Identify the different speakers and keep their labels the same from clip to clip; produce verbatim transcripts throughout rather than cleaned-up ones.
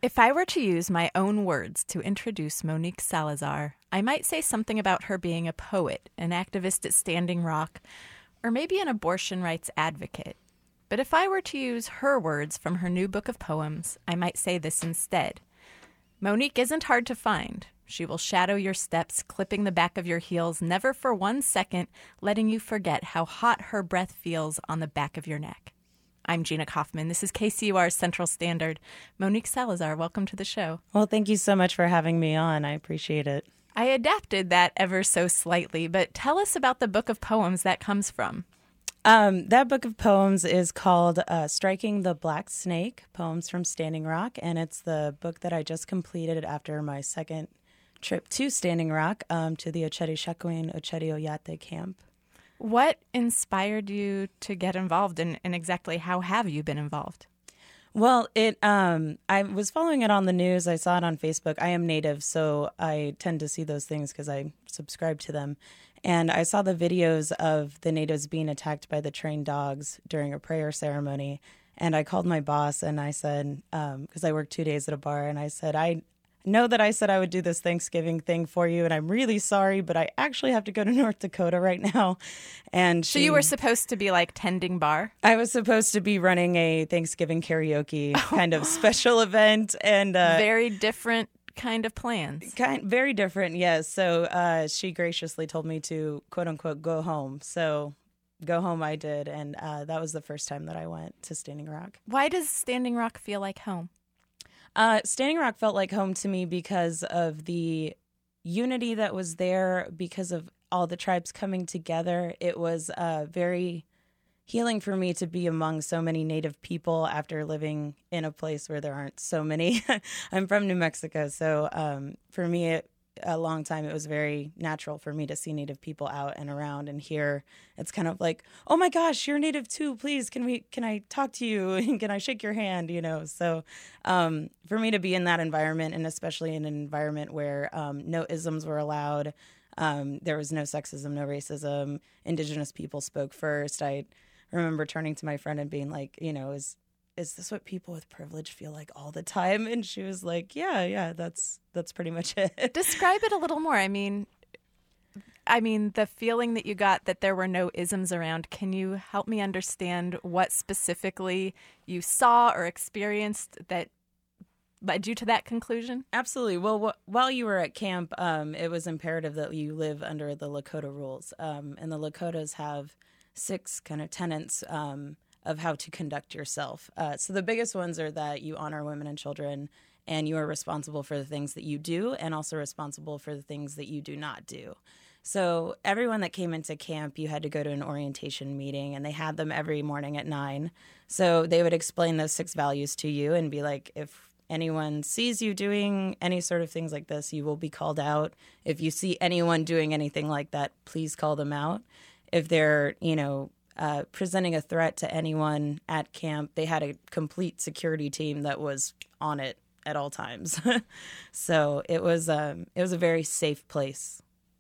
Speaker 1: If I were to use my own words to introduce Monique Salazar, I might say something about her being a poet, an activist at Standing Rock, or maybe an abortion rights advocate. But if I were to use her words from her new book of poems, I might say this instead. Monique isn't hard to find. She will shadow your steps, clipping the back of your heels, never for one second letting you forget how hot her breath feels on the back of your neck. I'm Gina Kaufman. This is K C U R's Central Standard. Monique Salazar, welcome to the show.
Speaker 2: Well, thank you so much for having me on. I appreciate it.
Speaker 1: I adapted that ever so slightly, but tell us about the book of poems that comes from.
Speaker 2: Um, that book of poems is called uh, Striking the Black Snake, Poems from Standing Rock, and it's the book that I just completed after my second trip to Standing Rock, um, to the Ochedi Shakowin Ochedi Oyate camp.
Speaker 1: What inspired you to get involved, and, and exactly how have you been involved?
Speaker 2: Well, it. Um, I was following it on the news. I saw it on Facebook. I am Native, so I tend to see those things because I subscribe to them. And I saw the videos of the natives being attacked by the trained dogs during a prayer ceremony. And I called my boss and I said, because um, I worked two days at a bar, and I said, I know that I said I would do this Thanksgiving thing for you, and I'm really sorry, but I actually have to go to North Dakota right now. And she,
Speaker 1: so you were supposed to be like tending bar?
Speaker 2: I was supposed to be running a Thanksgiving karaoke kind of special event, and uh,
Speaker 1: very different kind of plans.
Speaker 2: Kind very different, yes. So uh, she graciously told me to quote unquote go home. So go home I did, and uh, that was the first time that I went to Standing Rock.
Speaker 1: Why does Standing Rock feel like home?
Speaker 2: Uh, Standing Rock felt like home to me because of the unity that was there, because of all the tribes coming together. It was uh, very healing for me to be among so many Native people after living in a place where there aren't so many. I'm from New Mexico, so um, for me, it, a long time, it was very natural for me to see Native people out and around, and here it's kind of like, oh my gosh, you're Native too, please, can we, can I talk to you, and can I shake your hand, you know? So um, for me to be in that environment, and especially in an environment where um, no isms were allowed, um, there was no sexism, no racism, Indigenous people spoke first. I remember turning to my friend and being like, you know, is is this what people with privilege feel like all the time? And she was like, yeah, yeah, that's that's pretty much it.
Speaker 1: Describe it a little more. I mean, I mean, the feeling that you got that there were no isms around, can you help me understand what specifically you saw or experienced that led you to that conclusion?
Speaker 2: Absolutely. Well, wh- while you were at camp, um, it was imperative that you live under the Lakota rules. Um, and the Lakotas have six kind of tenets um of how to conduct yourself. Uh, so the biggest ones are that you honor women and children, and you are responsible for the things that you do, and also responsible for the things that you do not do. So everyone that came into camp, you had to go to an orientation meeting, and they had them every morning at nine. So they would explain those six values to you and be like, if anyone sees you doing any sort of things like this, you will be called out. If you see anyone doing anything like that, please call them out. If they're, you know, Uh, presenting a threat to anyone at camp, they had a complete security team that was on it at all times. So it was um, it was a very safe place.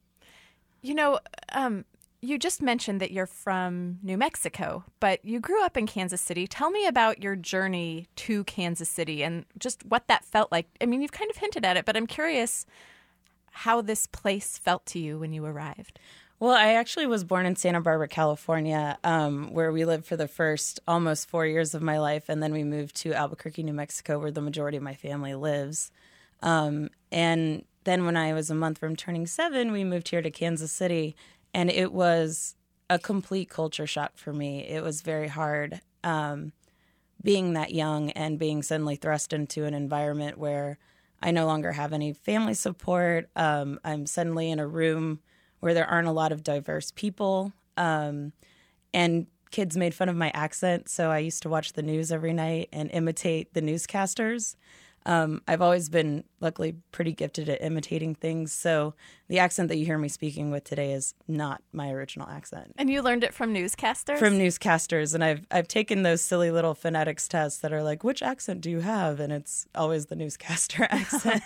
Speaker 1: You know, um, you just mentioned that you're from New Mexico, but you grew up in Kansas City. Tell me about your journey to Kansas City and just what that felt like. I mean, you've kind of hinted at it, but I'm curious how this place felt to you when you arrived.
Speaker 2: Well, I actually was born in Santa Barbara, California, um, where we lived for the first almost four years of my life. And then we moved to Albuquerque, New Mexico, where the majority of my family lives. Um, and then when I was a month from turning seven, we moved here to Kansas City. And it was a complete culture shock for me. It was very hard um, being that young and being suddenly thrust into an environment where I no longer have any family support. Um, I'm suddenly in a room where there aren't a lot of diverse people, um, and kids made fun of my accent, so I used to watch the news every night and imitate the newscasters. Um, I've always been, luckily, pretty gifted at imitating things, so the accent that you hear me speaking with today is not my original accent.
Speaker 1: And you learned it from newscasters?
Speaker 2: From newscasters, and I've I've taken those silly little phonetics tests that are like, which accent do you have? And it's always the newscaster accent.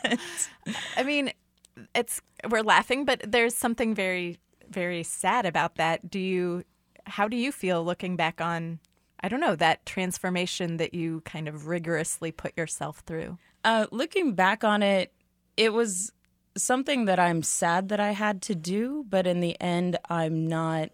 Speaker 1: I mean, it's we're laughing, but there's something very, very sad about that. Do you, how do you feel looking back on, I don't know, that transformation that you kind of rigorously put yourself through?
Speaker 2: Uh, looking back on it, it was something that I'm sad that I had to do, but in the end, I'm not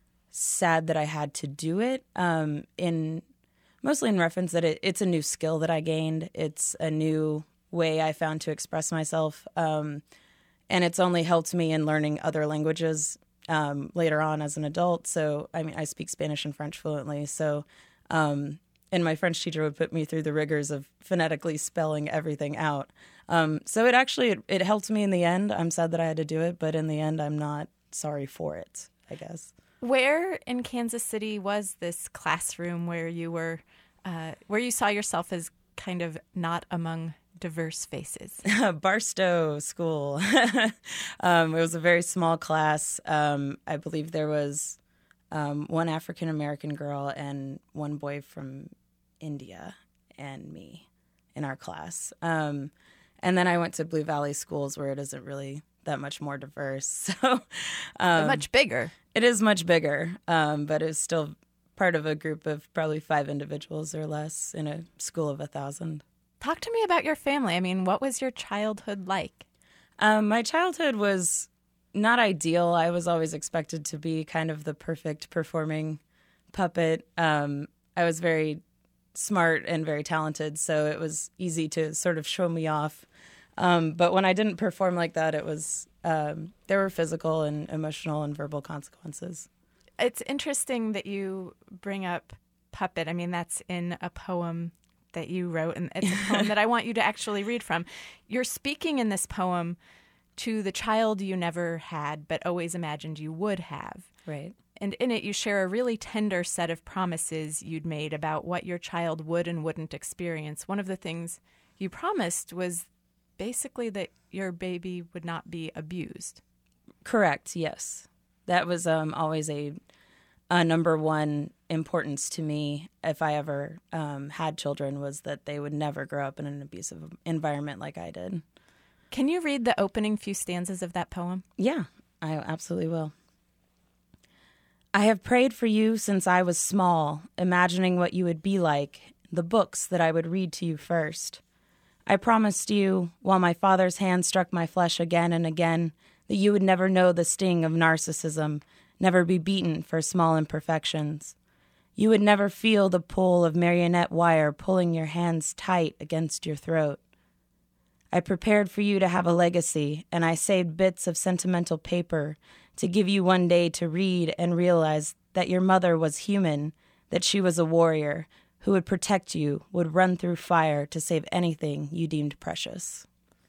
Speaker 2: sad that I had to do it. Um, in mostly in reference that it, it's a new skill that I gained. It's a new way I found to express myself, um, and it's only helped me in learning other languages um, later on as an adult. So, I mean, I speak Spanish and French fluently. So, um, and my French teacher would put me through the rigors of phonetically spelling everything out. Um, so it actually, it, it helped me in the end. I'm sad that I had to do it, but in the end, I'm not sorry for it, I guess.
Speaker 1: Where in Kansas City was this classroom where you were, uh, where you saw yourself as kind of not among diverse faces?
Speaker 2: Barstow School. um, it was a very small class. Um, I believe there was um, one African-American girl and one boy from India and me in our class. Um, and then I went to Blue Valley Schools where it isn't really that much more diverse. So um,
Speaker 1: much bigger.
Speaker 2: It is much bigger, um, but it's still part of a group of probably five individuals or less in a school of a thousand.
Speaker 1: Talk to me about your family. I mean, what was your childhood like?
Speaker 2: Um, my childhood was not ideal. I was always expected to be kind of the perfect performing puppet. Um, I was very smart and very talented, so it was easy to sort of show me off. Um, but when I didn't perform like that, it was um, there were physical and emotional and verbal consequences.
Speaker 1: It's interesting that you bring up puppet. I mean, that's in a poem that you wrote, and it's a poem that I want you to actually read from. You're speaking in this poem to the child you never had, but always imagined you would have.
Speaker 2: Right.
Speaker 1: And in it, you share a really tender set of promises you'd made about what your child would and wouldn't experience. One of the things you promised was basically that your baby would not be abused.
Speaker 2: Correct, yes. That was um, always a, a number one importance to me if I ever um, had children, was that they would never grow up in an abusive environment like I did.
Speaker 1: Can you read the opening few stanzas of that poem?
Speaker 2: Yeah, I absolutely will. I have prayed for you since I was small, imagining what you would be like, the books that I would read to you first. I promised you, while my father's hand struck my flesh again and again, that you would never know the sting of narcissism, never be beaten for small imperfections. You would never feel the pull of marionette wire pulling your hands tight against your throat. I prepared for you to have a legacy, and I saved bits of sentimental paper to give you one day to read and realize that your mother was human, that she was a warrior who would protect you, would run through fire to save anything you deemed precious.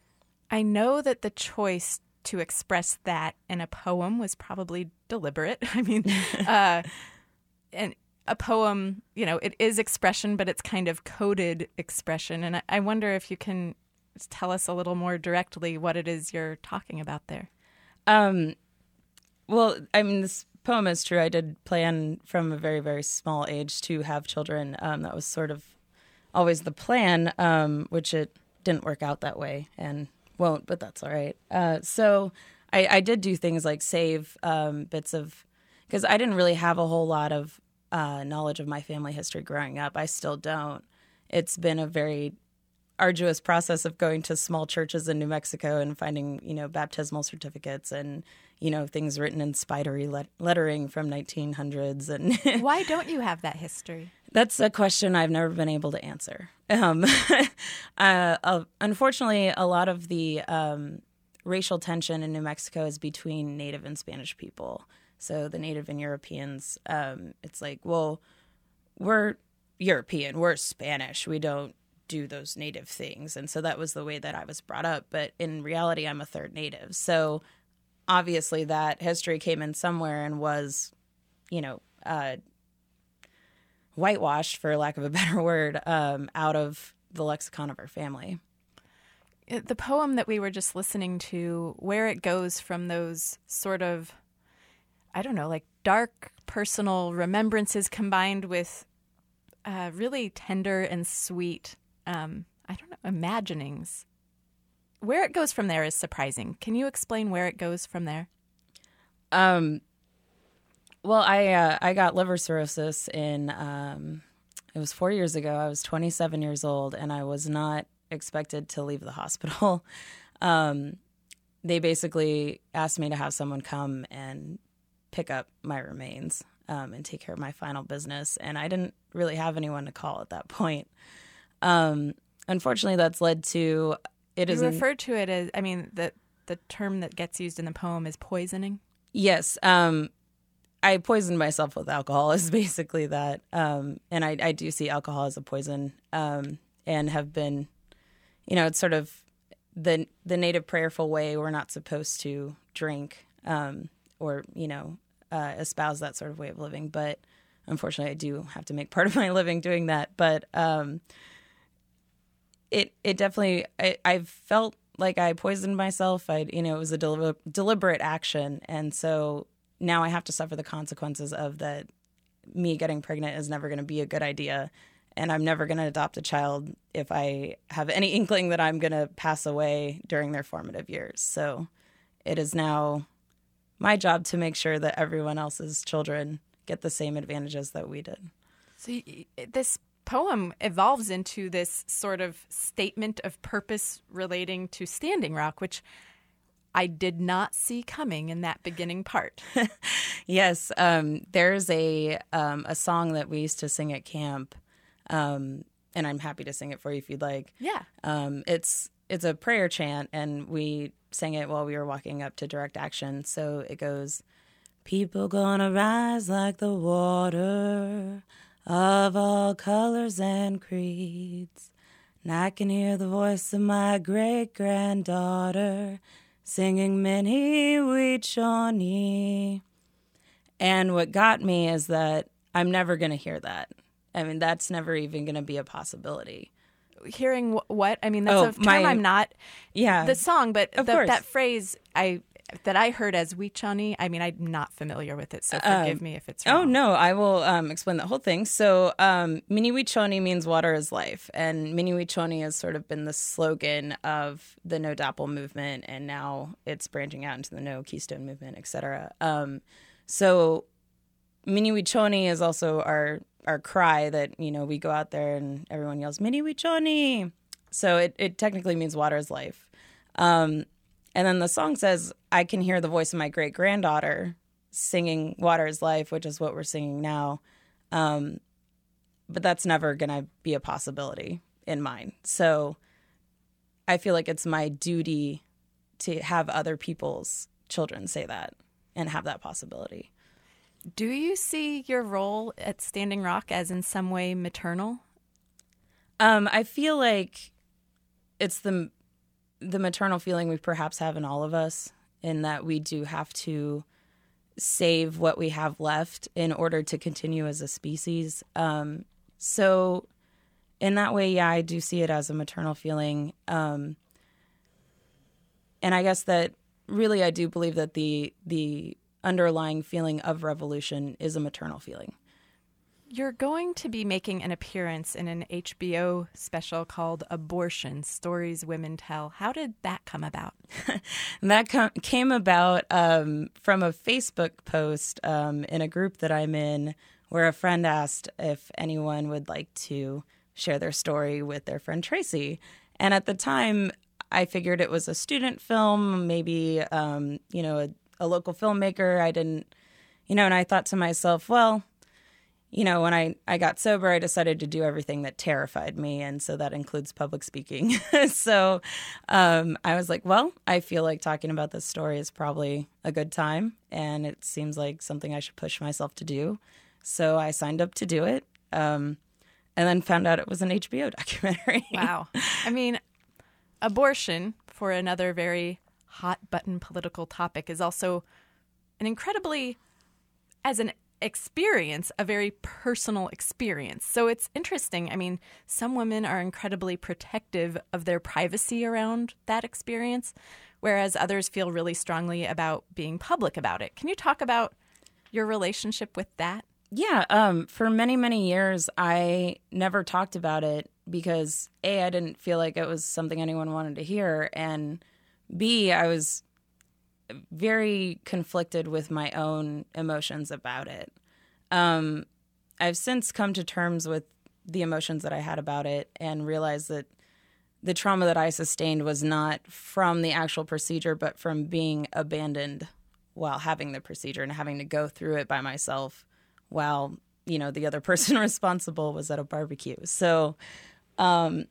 Speaker 1: I know that the choice to express that in a poem was probably deliberate. I mean, uh, and a poem, you know, it is expression, but it's kind of coded expression. And I, I wonder if you can tell us a little more directly what it is you're talking about there.
Speaker 2: Um, well, I mean, this poem is true. I did plan from a very, very small age to have children. Um, that was sort of always the plan, um, which it didn't work out that way and won't, but that's all right. Uh, so I, I did do things like save um, bits of, because I didn't really have a whole lot of uh, knowledge of my family history growing up. I still don't. It's been a very arduous process of going to small churches in New Mexico and finding, you know, baptismal certificates and, you know, things written in spidery let- lettering from nineteen hundreds. And
Speaker 1: why don't you have that history?
Speaker 2: That's a question I've never been able to answer. Um, uh, uh, unfortunately, a lot of the um, racial tension in New Mexico is between Native and Spanish people. So the Native and Europeans, um, it's like, well, we're European, we're Spanish, we don't do those Native things. And so that was the way that I was brought up. But in reality, I'm a third Native. So obviously that history came in somewhere and was, you know, uh, whitewashed, for lack of a better word, um, out of the lexicon of our family.
Speaker 1: The poem that we were just listening to, where it goes from those sort of, I don't know, like dark personal remembrances combined with uh, really tender and sweet Um, I don't know, imaginings. Where it goes from there is surprising. Can you explain where it goes from there?
Speaker 2: Um, well, I uh, I got liver cirrhosis in, um, it was four years ago. I was twenty-seven years old, and I was not expected to leave the hospital. Um, they basically asked me to have someone come and pick up my remains um, and take care of my final business. And I didn't really have anyone to call at that point. Um, unfortunately, that's led to it
Speaker 1: You
Speaker 2: is
Speaker 1: refer to it as, I mean, the the term that gets used in the poem is poisoning.
Speaker 2: Yes. Um, I poisoned myself with alcohol is basically that. Um, and I, I do see alcohol as a poison um, and have been, you know, it's sort of the the native prayerful way. We're not supposed to drink um, or, you know, uh, espouse that sort of way of living. But unfortunately, I do have to make part of my living doing that. But um, it it definitely, I, I've felt like I poisoned myself. I, you know, it was a del- deliberate action. And so now I have to suffer the consequences of that. Me getting pregnant is never going to be a good idea. And I'm never going to adopt a child if I have any inkling that I'm going to pass away during their formative years. So it is now my job to make sure that everyone else's children get the same advantages that we did.
Speaker 1: So y- this poem evolves into this sort of statement of purpose relating to Standing Rock, which I did not see coming in that beginning part.
Speaker 2: Yes, um, there's a um, a song that we used to sing at camp, um, and I'm happy to sing it for you if you'd like.
Speaker 1: Yeah.
Speaker 2: Um, it's it's a prayer chant, and we sang it while we were walking up to Direct Action. So it goes, "People gonna rise like the water, of all colors and creeds. And I can hear the voice of my great-granddaughter singing Minnie Wee Shawnee." And what got me is that I'm never going to hear that. I mean, that's never even going to be a possibility.
Speaker 1: Hearing wh- what? I mean, that's
Speaker 2: Oh,
Speaker 1: a term
Speaker 2: my-
Speaker 1: I'm not,
Speaker 2: Yeah.
Speaker 1: the song, but
Speaker 2: Of
Speaker 1: the,
Speaker 2: course.
Speaker 1: that phrase I that I heard as Wichani, I mean, I'm not familiar with it, so forgive
Speaker 2: Um,
Speaker 1: me if it's
Speaker 2: Oh,
Speaker 1: wrong.
Speaker 2: no, I will um, explain the whole thing. So, um, Minnie Wee Shawnee means water is life. And Minnie Wee Shawnee has sort of been the slogan of the No Dapple movement. And now it's branching out into the No Keystone movement, et cetera. Um, so, Minnie Wee Shawnee is also our, our cry that, you know, we go out there and everyone yells, Minnie Wee Shawnee. So, it, it technically means water is life. Um, and then the song says, I can hear the voice of my great-granddaughter singing Water is Life, which is what we're singing now. Um, but that's never going to be a possibility in mine. So I feel like it's my duty to have other people's children say that and have that possibility.
Speaker 1: Do you see your role at Standing Rock as in some way maternal?
Speaker 2: Um, I feel like it's the the maternal feeling we perhaps have in all of us, in that we do have to save what we have left in order to continue as a species. Um, so in that way, yeah, I do see it as a maternal feeling. Um, and I guess that really I do believe that the the underlying feeling of revolution is a maternal feeling.
Speaker 1: You're going to be making an appearance in an H B O special called Abortion, Stories Women Tell. How did that come about?
Speaker 2: And that com- came about um, from a Facebook post um, in a group that I'm in, where a friend asked if anyone would like to share their story with their friend Tracy. And at the time, I figured it was a student film, maybe, um, you know, a, a local filmmaker. I didn't, you know, and I thought to myself, well, you know, when I, I got sober, I decided to do everything that terrified me. And so that includes public speaking. so um, I was like, well, I feel like talking about this story is probably a good time. And it seems like something I should push myself to do. So I signed up to do it. Um, and then found out it was an H B O documentary.
Speaker 1: Wow. I mean, abortion, for another very hot button political topic, is also an incredibly, as an experience, a very personal experience. So it's interesting. I mean, some women are incredibly protective of their privacy around that experience, whereas others feel really strongly about being public about it. Can you talk about your relationship with that?
Speaker 2: Yeah, um, for many, many years, I never talked about it because, A, I didn't feel like it was something anyone wanted to hear, and B, I was very conflicted with my own emotions about it. Um, I've since come to terms with the emotions that I had about it and realized that the trauma that I sustained was not from the actual procedure, but from being abandoned while having the procedure and having to go through it by myself while, you know, the other person responsible was at a barbecue. So um,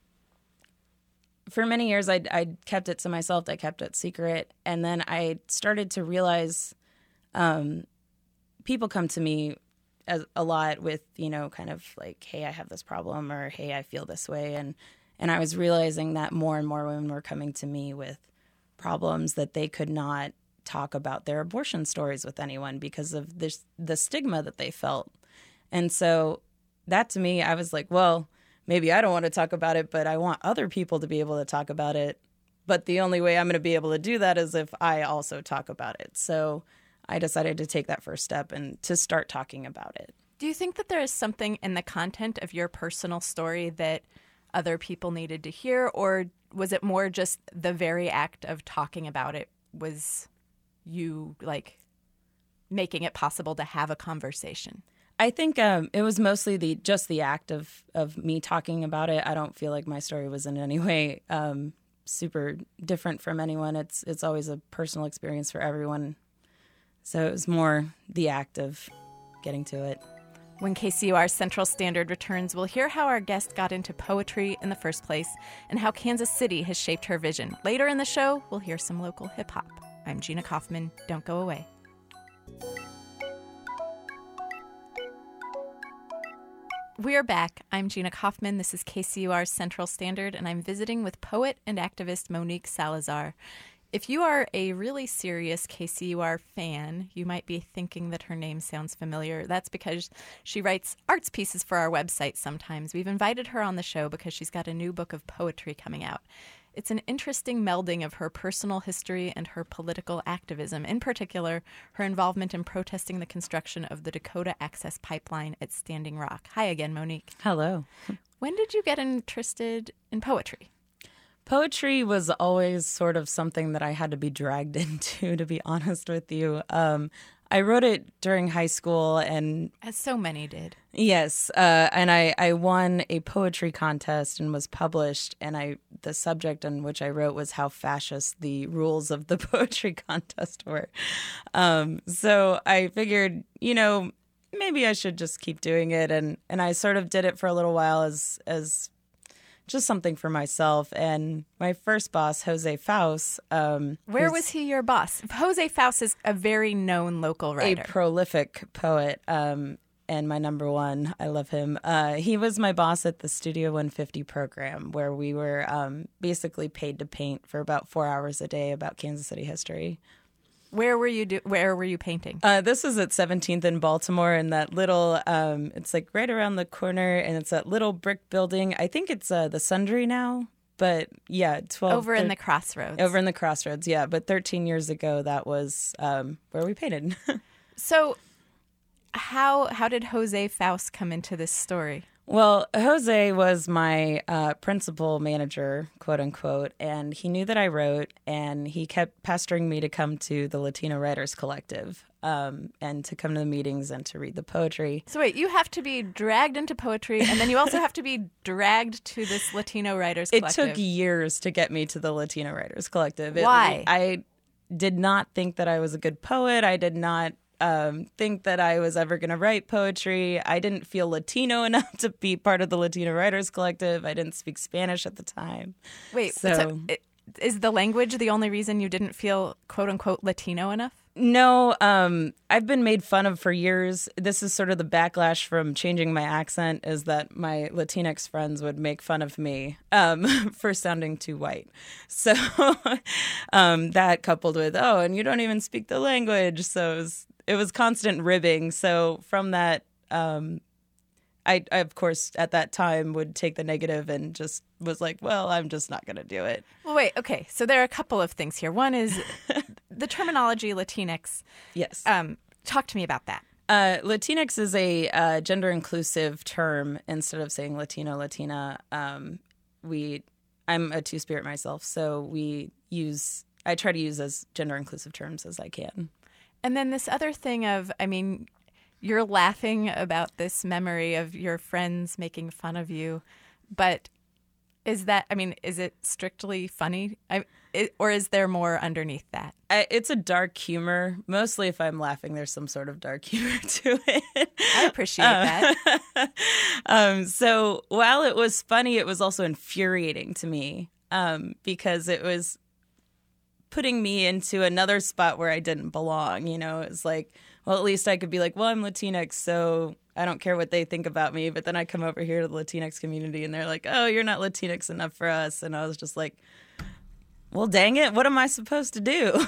Speaker 2: for many years, I I kept it to myself. I kept it secret. And then I started to realize um, people come to me as, a lot with, you know, kind of like, hey, I have this problem, or hey, I feel this way. And And I was realizing that more and more women were coming to me with problems that they could not talk about their abortion stories with anyone because of this, the stigma that they felt. And so that to me, I was like, well, maybe I don't want to talk about it, but I want other people to be able to talk about it. But the only way I'm going to be able to do that is if I also talk about it. So I decided to take that first step and to start talking about it.
Speaker 1: Do you think that there is something in the content of your personal story that other people needed to hear, or was it more just the very act of talking about it was you like making it possible to have a conversation?
Speaker 2: I think um, it was mostly the just the act of, of me talking about it. I don't feel like my story was in any way um, super different from anyone. It's it's always a personal experience for everyone. So it was more the act of getting to it.
Speaker 1: When K C U R Central Standard returns, we'll hear how our guest got into poetry in the first place and how Kansas City has shaped her vision. Later in the show, we'll hear some local hip-hop. I'm Gina Kaufman. Don't go away. We're back. I'm Gina Kaufman. This is K C U R Central Standard, and I'm visiting with poet and activist Monique Salazar. If you are a really serious K C U R fan, you might be thinking that her name sounds familiar. That's because she writes arts pieces for our website sometimes. We've invited her on the show because she's got a new book of poetry coming out. It's an interesting melding of her personal history and her political activism, in particular, her involvement in protesting the construction of the Dakota Access Pipeline at Standing Rock. Hi again, Monique.
Speaker 2: Hello.
Speaker 1: When did you get interested in poetry?
Speaker 2: Poetry was always sort of something that I had to be dragged into, to be honest with you. Um, I wrote it during high school, and
Speaker 1: as so many did.
Speaker 2: Yes, uh, and I, I won a poetry contest and was published, and I the subject on which I wrote was how fascist the rules of the poetry contest were. Um, so I figured, you know, maybe I should just keep doing it, and, and I sort of did it for a little while as as just something for myself. And my first boss, Jose Faust. Um,
Speaker 1: Where was he your boss? Jose Faust is a very known local writer.
Speaker 2: A prolific poet, um, and my number one. I love him. Uh, he was my boss at the Studio one fifty program, where we were um, basically paid to paint for about four hours a day about Kansas City history.
Speaker 1: Where were you do- Where were you painting?
Speaker 2: Uh, this is at seventeenth in Baltimore, in that little, um, it's like right around the corner, and it's that little brick building. I think it's uh, the Sundry now, but yeah, twelve
Speaker 1: over in the Crossroads.
Speaker 2: Over in the Crossroads, yeah. But thirteen years ago, that was um, where we painted.
Speaker 1: So, how how did Jose Faust come into this story?
Speaker 2: Well, Jose was my uh, principal manager, quote unquote, and he knew that I wrote, and he kept pestering me to come to the Latino Writers Collective um, and to come to the meetings and to read the poetry.
Speaker 1: So wait, you have to be dragged into poetry, and then you also have to be dragged to this Latino Writers Collective.
Speaker 2: It took years to get me to the Latino Writers Collective.
Speaker 1: Why?
Speaker 2: It, I did not think that I was a good poet. I did not Um, think that I was ever going to write poetry. I didn't feel Latino enough to be part of the Latino Writers Collective. I didn't speak Spanish at the time.
Speaker 1: Wait,
Speaker 2: so,
Speaker 1: so is the language the only reason you didn't feel quote unquote Latino enough?
Speaker 2: No, um, I've been made fun of for years. This is sort of the backlash from changing my accent, is that my Latinx friends would make fun of me um, for sounding too white. So um, that coupled with, oh, and you don't even speak the language. So it was, it was constant ribbing. So from that, um, I, I, of course, at that time would take the negative and just was like, well, I'm just not going to do it.
Speaker 1: Well, wait, okay. So there are a couple of things here. One is the terminology Latinx.
Speaker 2: Yes.
Speaker 1: Um, talk to me about that.
Speaker 2: Uh, Latinx is a uh, gender-inclusive term. Instead of saying Latino, Latina, um, we, I'm a two-spirit myself, so we use, I try to use as gender-inclusive terms as I can.
Speaker 1: And then this other thing of, I mean, you're laughing about this memory of your friends making fun of you, but Is that, I mean, is it strictly funny? I, it, or is there more underneath that?
Speaker 2: I, it's a dark humor. Mostly if I'm laughing, there's some sort of dark humor to it.
Speaker 1: I appreciate
Speaker 2: um,
Speaker 1: that.
Speaker 2: um, so while it was funny, it was also infuriating to me um, because it was putting me into another spot where I didn't belong. You know, it was like, well, at least I could be like, well, I'm Latinx, so I don't care what they think about me. But then I come over here to the Latinx community and they're like, oh, you're not Latinx enough for us. And I was just like, well, dang it, what am I supposed to do?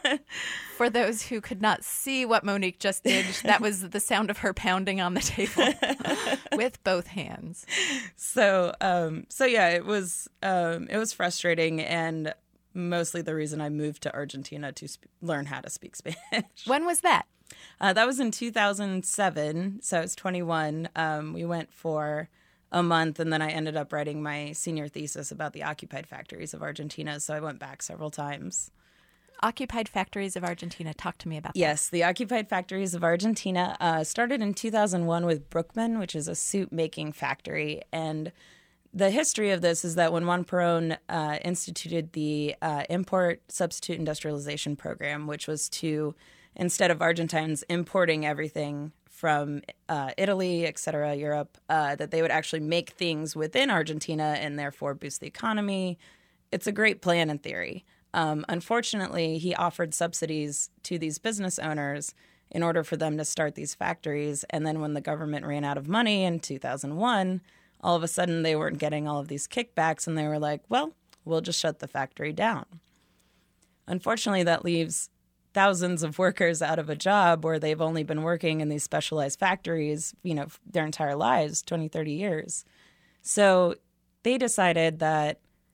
Speaker 1: For those who could not see what Monique just did, that was the sound of her pounding on the table with both hands.
Speaker 2: So, um, so yeah, it was um, it was frustrating, and mostly the reason I moved to Argentina to sp- learn how to speak Spanish.
Speaker 1: When was that?
Speaker 2: Uh, that was in two thousand seven, so I was twenty-one. Um, we went for a month, and then I ended up writing my senior thesis about the occupied factories of Argentina, so I went back several times.
Speaker 1: Occupied Factories of Argentina. Talk to me about that.
Speaker 2: Yes, the Occupied Factories of Argentina uh, started in two thousand one with Brookman, which is a suit-making factory, and the history of this is that when Juan Perón uh, instituted the uh, Import Substitute Industrialization Program, which was to, instead of Argentines importing everything from uh, Italy, et cetera, Europe, uh, that they would actually make things within Argentina and therefore boost the economy. It's a great plan in theory. Um, unfortunately, he offered subsidies to these business owners in order for them to start these factories. And then when the government ran out of money in two thousand one, all of a sudden they weren't getting all of these kickbacks, and they were like, well, we'll just shut the factory down. Unfortunately, that leaves thousands of workers out of a job where they've only been working in these specialized factories, you know, their entire lives, twenty, thirty years. So they decided that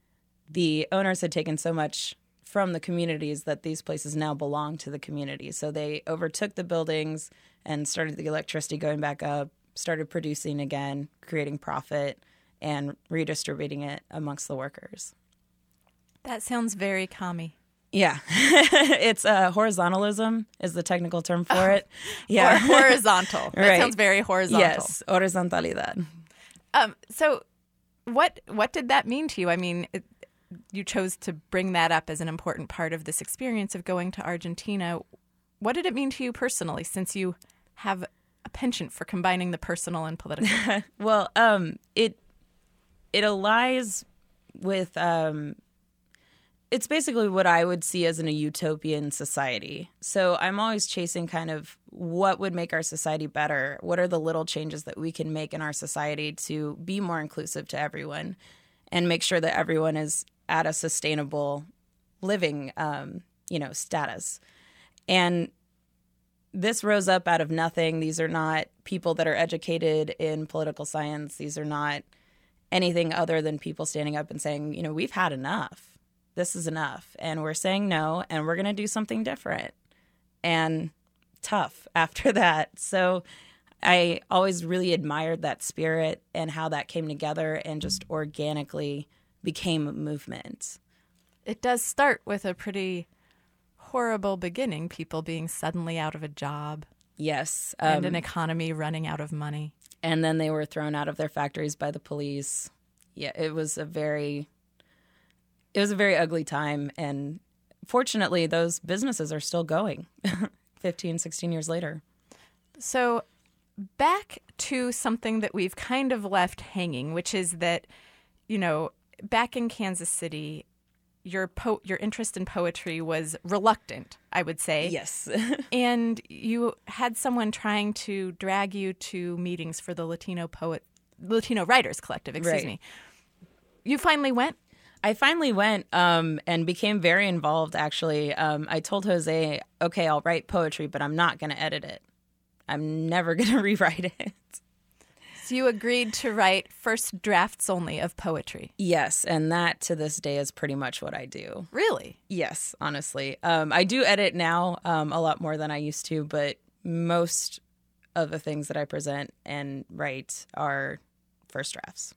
Speaker 2: the owners had taken so much from the communities that these places now belong to the community. So they overtook the buildings and started the electricity going back up, started producing again, creating profit, and redistributing it amongst the workers.
Speaker 1: That sounds very commie.
Speaker 2: Yeah. It's uh, horizontalism is the technical term for oh, it. Yeah.
Speaker 1: Or horizontal. That
Speaker 2: right.
Speaker 1: sounds very horizontal.
Speaker 2: Yes, horizontalidad.
Speaker 1: Um, so what what did that mean to you? I mean, it, you chose to bring that up as an important part of this experience of going to Argentina. What did it mean to you personally, since you have a penchant for combining the personal and political?
Speaker 2: Well, um, it it allies with um, it's basically what I would see as in a utopian society. So I'm always chasing kind of what would make our society better. What are the little changes that we can make in our society to be more inclusive to everyone and make sure that everyone is at a sustainable living, um, you know, status. And this rose up out of nothing. These are not people that are educated in political science. These are not anything other than people standing up and saying, you know, we've had enough. This is enough. And we're saying no, and we're going to do something different. And tough after that. So I always really admired that spirit and how that came together and just organically became a movement.
Speaker 1: It does start with a pretty horrible beginning, people being suddenly out of a job.
Speaker 2: Yes.
Speaker 1: Um, and an economy running out of money.
Speaker 2: And then they were thrown out of their factories by the police. Yeah, it was a very, it was a very ugly time. And fortunately, those businesses are still going fifteen, sixteen years later.
Speaker 1: So back to something that we've kind of left hanging, which is that, you know, back in Kansas City, your po- your interest in poetry was reluctant, I would say.
Speaker 2: Yes.
Speaker 1: And you had someone trying to drag you to meetings for the Latino poet, Latino Writers Collective, excuse
Speaker 2: right.
Speaker 1: me. You finally went?
Speaker 2: I finally went um, and became very involved, actually. Um, I told Jose, okay, I'll write poetry, but I'm not going to edit it. I'm never going to rewrite it.
Speaker 1: So you agreed to write first drafts only of poetry?
Speaker 2: Yes, and that to this day is pretty much what I do.
Speaker 1: Really?
Speaker 2: Yes, honestly. Um, I do edit now um, a lot more than I used to, but most of the things that I present and write are first drafts.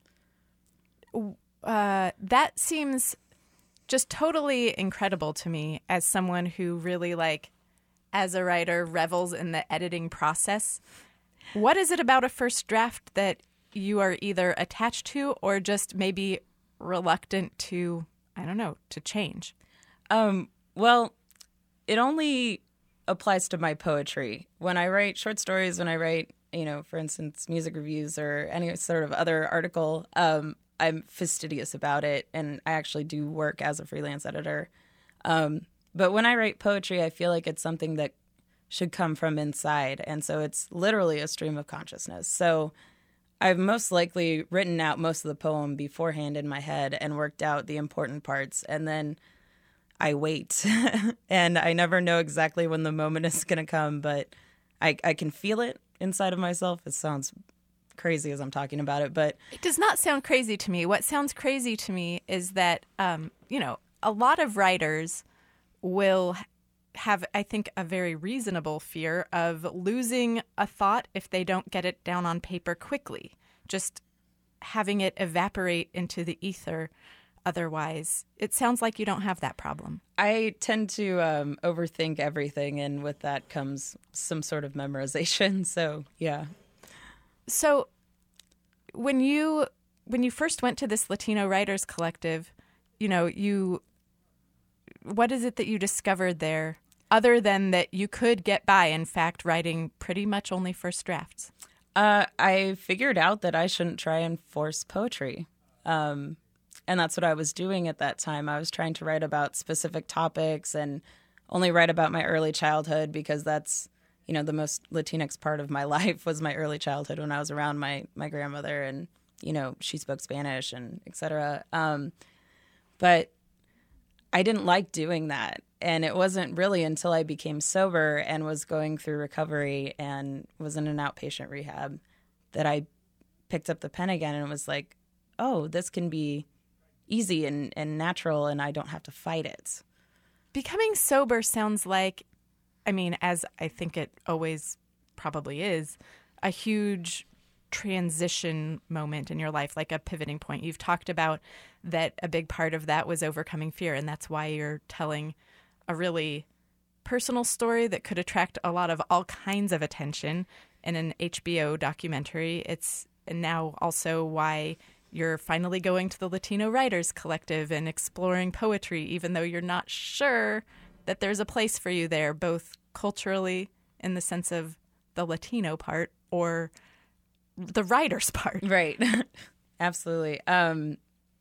Speaker 1: Uh, that seems just totally incredible to me as someone who really, like, as a writer, revels in the editing process. What is it about a first draft that you are either attached to or just maybe reluctant to, I don't know, to change?
Speaker 2: Um, well, it only applies to my poetry. When I write short stories, when I write, you know, for instance, music reviews or any sort of other article, um, I'm fastidious about it, and I actually do work as a freelance editor. Um, but when I write poetry, I feel like it's something that should come from inside, and so it's literally a stream of consciousness. So I've most likely written out most of the poem beforehand in my head and worked out the important parts, and then I wait. And I never know exactly when the moment is going to come, but I, I can feel it inside of myself. It sounds crazy as I'm talking about it, but
Speaker 1: it does not sound crazy to me. What sounds crazy to me is that, um, you know, a lot of writers will have, I think, a very reasonable fear of losing a thought if they don't get it down on paper quickly, just having it evaporate into the ether. Otherwise, it sounds like you don't have that problem.
Speaker 2: I tend to um, overthink everything, and with that comes some sort of memorization. So, yeah.
Speaker 1: So when you when you first went to this Latino Writers Collective, you know, you what is it that you discovered there other than that you could get by, in fact, writing pretty much only first drafts?
Speaker 2: Uh, I figured out that I shouldn't try and force poetry. Um, and that's what I was doing at that time. I was trying to write about specific topics and only write about my early childhood because that's, you know, the most Latinx part of my life was my early childhood when I was around my, my grandmother and, you know, she spoke Spanish and et cetera. Um, but I didn't like doing that. And it wasn't really until I became sober and was going through recovery and was in an outpatient rehab that I picked up the pen again and was like, oh, this can be easy and, and natural and I don't have to fight it.
Speaker 1: Becoming sober sounds like, I mean, as I think it always probably is, a huge transition moment in your life, like a pivoting point. You've talked about that a big part of that was overcoming fear, and that's why you're telling a really personal story that could attract a lot of all kinds of attention in an H B O documentary. It's now also why you're finally going to the Latino Writers Collective and exploring poetry, even though you're not sure that there's a place for you there, both culturally in the sense of the Latino part or the writer's part.
Speaker 2: Right. Absolutely. Um,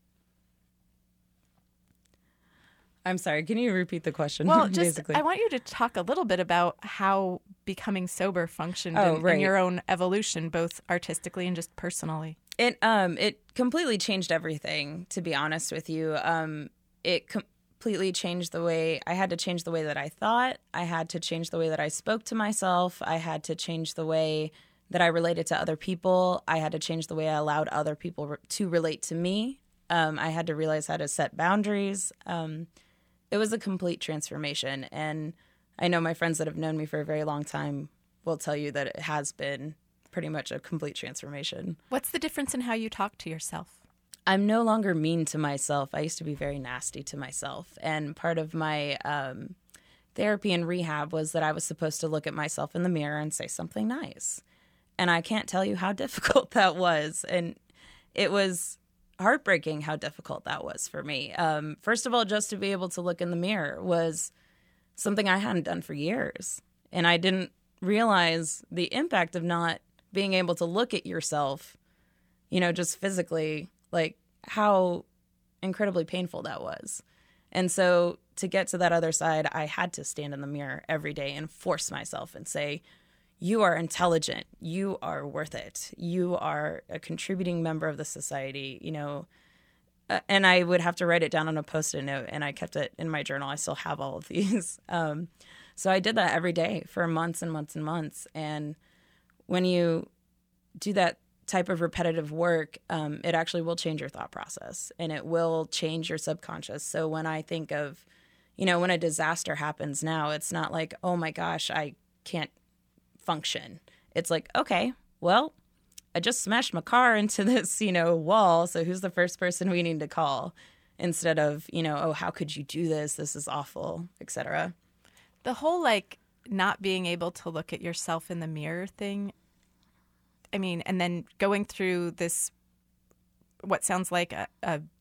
Speaker 2: I'm sorry. Can you repeat the question?
Speaker 1: Well, just
Speaker 2: basically?
Speaker 1: I want you to talk a little bit about how becoming sober functioned
Speaker 2: oh,
Speaker 1: in,
Speaker 2: right.
Speaker 1: in your own evolution, both artistically and just personally.
Speaker 2: It um it completely changed everything, to be honest with you. Um, it completely changed the way I had to change the way that I thought. I had to change the way that I spoke to myself. I had to change the way that I related to other people. I had to change the way I allowed other people re- to relate to me. Um, I had to realize how to set boundaries. Um, it was a complete transformation. And I know my friends that have known me for a very long time will tell you that it has been pretty much a complete transformation.
Speaker 1: What's the difference in how you talk to yourself?
Speaker 2: I'm no longer mean to myself. I used to be very nasty to myself. And part of my um, therapy and rehab was that I was supposed to look at myself in the mirror and say something nice. And I can't tell you how difficult that was. And it was heartbreaking how difficult that was for me. Um, first of all, just to be able to look in the mirror was something I hadn't done for years. And I didn't realize the impact of not being able to look at yourself, you know, just physically, like how incredibly painful that was. And so to get to that other side, I had to stand in the mirror every day and force myself and say, you are intelligent. You are worth it. You are a contributing member of the society, you know. Uh, and I would have to write it down on a Post-it note, and I kept it in my journal. I still have all of these. Um, so I did that every day for months and months and months. And when you do that type of repetitive work, um, it actually will change your thought process, and it will change your subconscious. So when I think of, you know, when a disaster happens now, it's not like, oh my gosh, I can't function. It's like, okay, well, I just smashed my car into this, you know, wall. So who's the first person we need to call? Instead of, you know, oh, how could you do this? This is awful, et cetera.
Speaker 1: The whole like not being able to look at yourself in the mirror thing. I mean, and then going through this, what sounds like a, a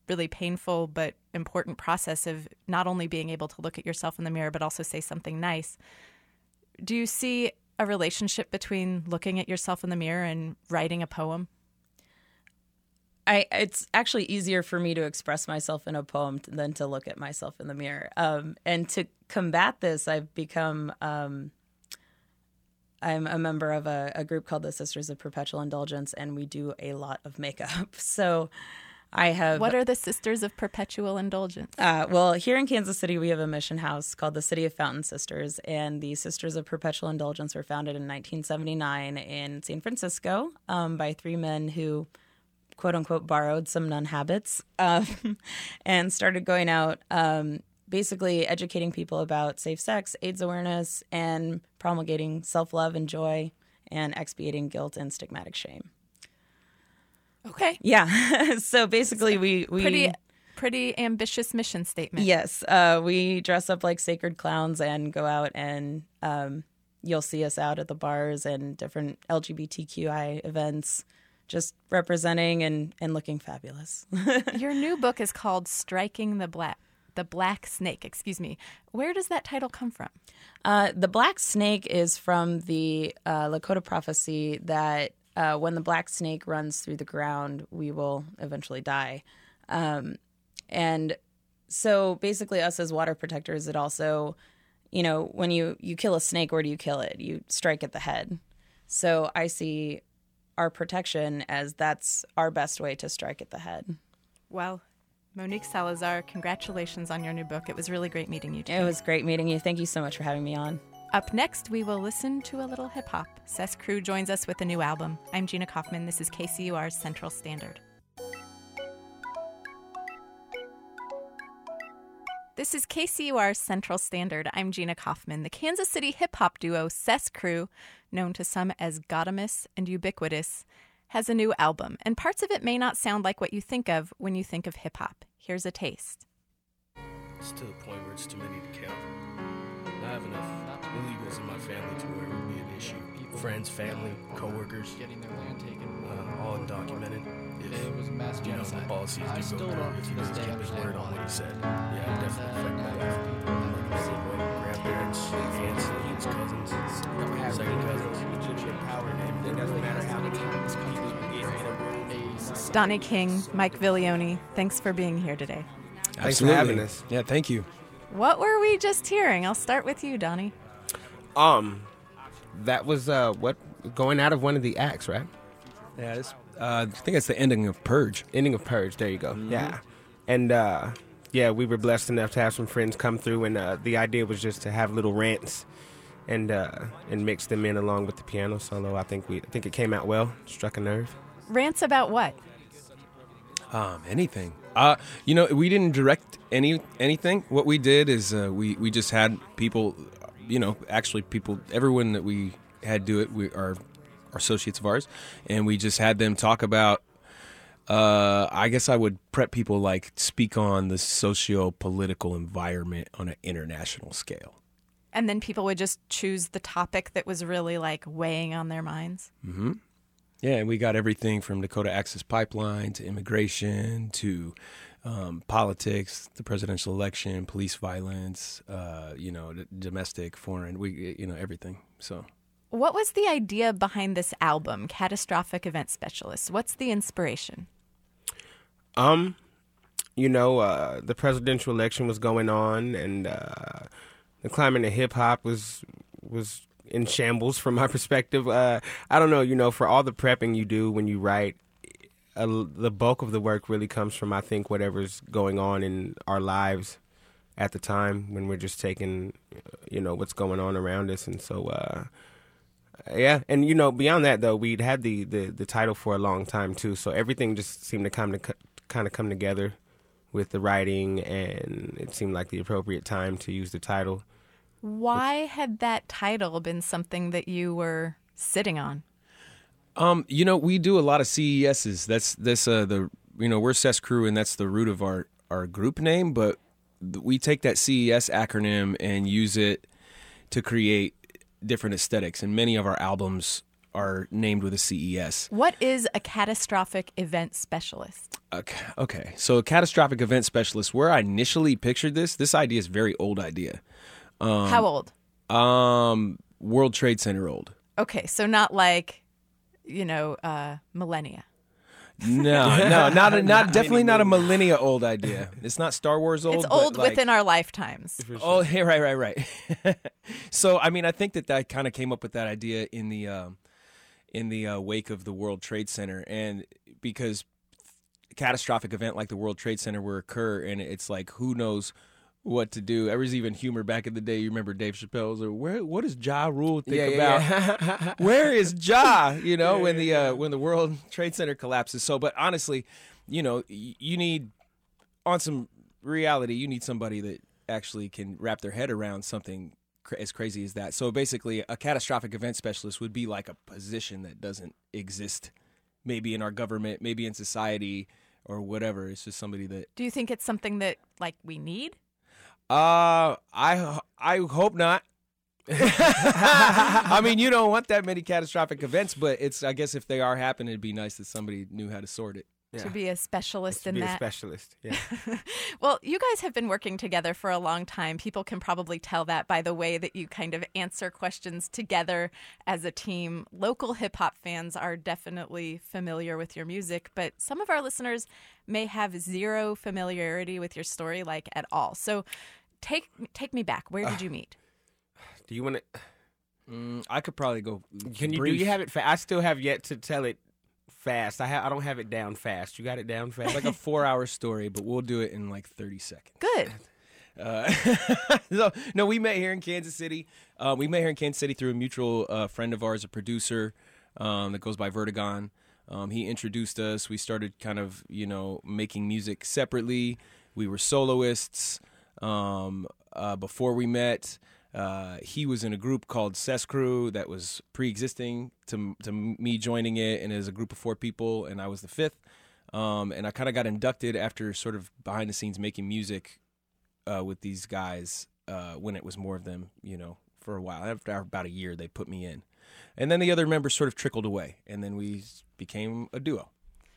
Speaker 1: really painful but important process of not only being able to look at yourself in the mirror, but also say something nice. Do you see a relationship between looking at yourself in the mirror and writing a poem?
Speaker 2: I, it's actually easier for me to express myself in a poem than to look at myself in the mirror. Um, and to combat this, I've become, um, I'm a member of a, a group called the Sisters of Perpetual Indulgence, and we do a lot of makeup. So I have...
Speaker 1: What are the Sisters of Perpetual Indulgence?
Speaker 2: Uh, well, here in Kansas City, we have a mission house called the City of Fountain Sisters, and the Sisters of Perpetual Indulgence were founded in nineteen seventy-nine in San Francisco um, by three men who, quote unquote, borrowed some nun habits um, and started going out um, basically educating people about safe sex, AIDS awareness, and promulgating self-love and joy and expiating guilt and stigmatic shame.
Speaker 1: Okay.
Speaker 2: Yeah. So basically we, we
Speaker 1: pretty pretty ambitious mission statement.
Speaker 2: Yes. Uh, we dress up like sacred clowns and go out, and um, you'll see us out at the bars and different L G B T Q I events, just representing and, and looking fabulous.
Speaker 1: Your new book is called Striking the Black the Black Snake, excuse me. Where does that title come from?
Speaker 2: Uh, the Black Snake is from the uh, Lakota prophecy that Uh, when the black snake runs through the ground, we will eventually die. Um, and so basically us as water protectors, it also, you know, when you, you kill a snake, where do you kill it? You strike at the head. So I see our protection as that's our best way to strike at the head.
Speaker 1: Well, Monique Salazar, congratulations on your new book. It was really great meeting you today.
Speaker 2: It was great meeting you. Thank you so much for having me on.
Speaker 1: Up next, we will listen to a little hip-hop. Sess Crew joins us with a new album. I'm Gina Kaufman. This is K C U R's Central Standard. This is K C U R's Central Standard. I'm Gina Kaufman. The Kansas City hip-hop duo Sess Crew, known to some as Godamus and Ubiquitous, has a new album, and parts of it may not sound like what you think of when you think of hip-hop. Here's a taste.
Speaker 3: It's to the point where it's too many to count. I have enough illegals in my family to where it would be an issue. Friends, family, co-workers,
Speaker 4: getting their land taken,
Speaker 3: uh, all undocumented. If,
Speaker 4: it was mass
Speaker 3: you know,
Speaker 4: genocide.
Speaker 3: the policies
Speaker 4: I
Speaker 3: do
Speaker 4: still
Speaker 3: go
Speaker 4: don't
Speaker 3: through, if he
Speaker 4: to this
Speaker 3: doesn't
Speaker 4: day
Speaker 3: keep his
Speaker 4: understand
Speaker 3: word on
Speaker 4: why.
Speaker 3: what he said. Yeah, it definitely affected my life. Grandparents, aunts, aunts, cousins, second cousins. It doesn't matter how many times people get in a room.
Speaker 1: Donnie King, Mike Villioni, thanks for being here today.
Speaker 5: Thanks for having us. Yeah, thank you.
Speaker 1: What were we just hearing? I'll start with you, Donnie.
Speaker 5: Um, that was uh what going out of one of the acts, right?
Speaker 6: Yeah, it's, uh, I think it's the ending of Purge.
Speaker 5: Ending of Purge. There you go.
Speaker 6: Mm-hmm.
Speaker 5: Yeah, and uh, yeah, we were blessed enough to have some friends come through, and uh, the idea was just to have little rants and uh, and mix them in along with the piano solo. I think we I think it came out well. Struck a nerve.
Speaker 1: Rants about what?
Speaker 6: Um, anything. Uh, you know, we didn't direct any anything. What we did is uh, we we just had people, you know, actually people, everyone that we had do it, we are associates of ours, and we just had them talk about. Uh, I guess I would prep people like speak on the socio-political environment on an international scale.
Speaker 1: And then people would just choose the topic that was really like weighing on their minds.
Speaker 6: Mm-hmm. Yeah, and we got everything from Dakota Access Pipeline to immigration to um, politics, the presidential election, police violence, uh, you know, d- domestic, foreign, we, you know, everything. So,
Speaker 1: what was the idea behind this album, Catastrophic Event Specialist? What's the inspiration?
Speaker 5: Um, you know, uh, the presidential election was going on, and uh, the climate of hip hop was was. in shambles from my perspective. Uh, I don't know, you know, for all the prepping you do when you write, uh, the bulk of the work really comes from, I think, whatever's going on in our lives at the time when we're just taking, you know, what's going on around us. And so, uh, yeah. And, you know, beyond that, though, we'd had the, the, the title for a long time, too. So everything just seemed to come to kind of come together with the writing, and it seemed like the appropriate time to use the title.
Speaker 1: Why had that title been something that you were sitting on?
Speaker 6: Um, you know, we do a lot of C E Ss. That's that's uh, the you know we're Sess Crew, and that's the root of our our group name. But we take that C E S acronym and use it to create different aesthetics. And many of our albums are named with a C E S.
Speaker 1: What is a catastrophic event specialist?
Speaker 6: Okay, okay. So a catastrophic event specialist, where I initially pictured this, this idea is a very old idea. Um,
Speaker 1: How old?
Speaker 6: Um, World Trade Center old.
Speaker 1: Okay, so not like, you know, uh, millennia.
Speaker 6: No, no, not a, not definitely not a millennia old idea. It's not Star Wars old.
Speaker 1: It's
Speaker 6: but
Speaker 1: old
Speaker 6: like,
Speaker 1: within our lifetimes.
Speaker 6: Oh, hey, right, right, right. So, I mean, I think that I kind of came up with that idea in the um, in the uh, wake of the World Trade Center, and because a catastrophic event like the World Trade Center will occur, and it's like, who knows what to do. There was even humor back in the day. You remember Dave Chappelle's, or where? What does Ja Rule think
Speaker 5: Yeah,
Speaker 6: about?
Speaker 5: yeah, yeah.
Speaker 6: Where is Ja? You know,
Speaker 5: Yeah,
Speaker 6: when the
Speaker 5: yeah,
Speaker 6: uh,
Speaker 5: yeah.
Speaker 6: when the World Trade Center collapses. So, but honestly, you know, y- you need on some reality. You need somebody that actually can wrap their head around something cra- as crazy as that. So basically, a catastrophic event specialist would be like a position that doesn't exist, maybe in our government, maybe in society, or whatever. It's just somebody that.
Speaker 1: Do you think it's something that, like, we need?
Speaker 6: Uh, I I hope not. I mean, you don't want that many catastrophic events, but it's. I guess if they are happening, it'd be nice that somebody knew how to sort it.
Speaker 1: To be a specialist
Speaker 5: To
Speaker 1: in
Speaker 5: be a
Speaker 1: that?
Speaker 5: specialist, yeah.
Speaker 1: Well, you guys have been working together for a long time. People can probably tell that by the way that you kind of answer questions together as a team. Local hip-hop fans are definitely familiar with your music, but some of our listeners may have zero familiarity with your story, like, at all. So take take me back. Where did you meet?
Speaker 5: Do you want to?
Speaker 6: Mm, I could probably go.
Speaker 5: Can you?
Speaker 6: brief.
Speaker 5: Do you have it? Fa- I still have yet to tell it fast. I ha- I don't have it down fast. You got it down fast?
Speaker 6: like a four-hour story, but we'll do it in like thirty seconds.
Speaker 1: Good.
Speaker 6: Uh, so, no, we met here in Kansas City. Uh, we met here in Kansas City through a mutual uh, friend of ours, a producer um, that goes by Vertigon. Um, he introduced us. We started kind of, you know, making music separately. We were soloists um, uh, before we met. Uh, he was in a group called Cess Crew that was pre-existing to to me joining it, and it was a group of four people, and I was the fifth. Um, and I kind of got inducted after sort of behind the scenes making music uh, with these guys uh, when it was more of them, you know, for a while. After about a year, they put me in. And then the other members sort of trickled away, and then we became a duo.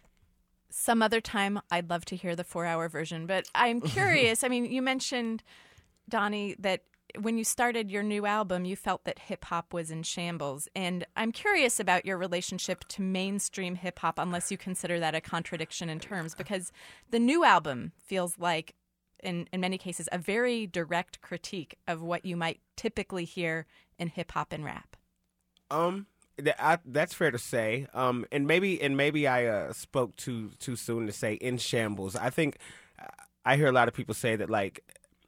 Speaker 1: Some other time, I'd love to hear the four-hour version, but I'm curious. I mean, you mentioned, Donnie, that when you started your new album, you felt that hip-hop was in shambles. And I'm curious about your relationship to mainstream hip-hop, unless you consider that a contradiction in terms, because the new album feels like, in, in many cases, a very direct critique of what you might typically hear in hip-hop and rap.
Speaker 5: Um, th- I, that's fair to say. Um, and maybe and maybe I uh, spoke too too soon to say in shambles. I think uh, I hear a lot of people say that, like,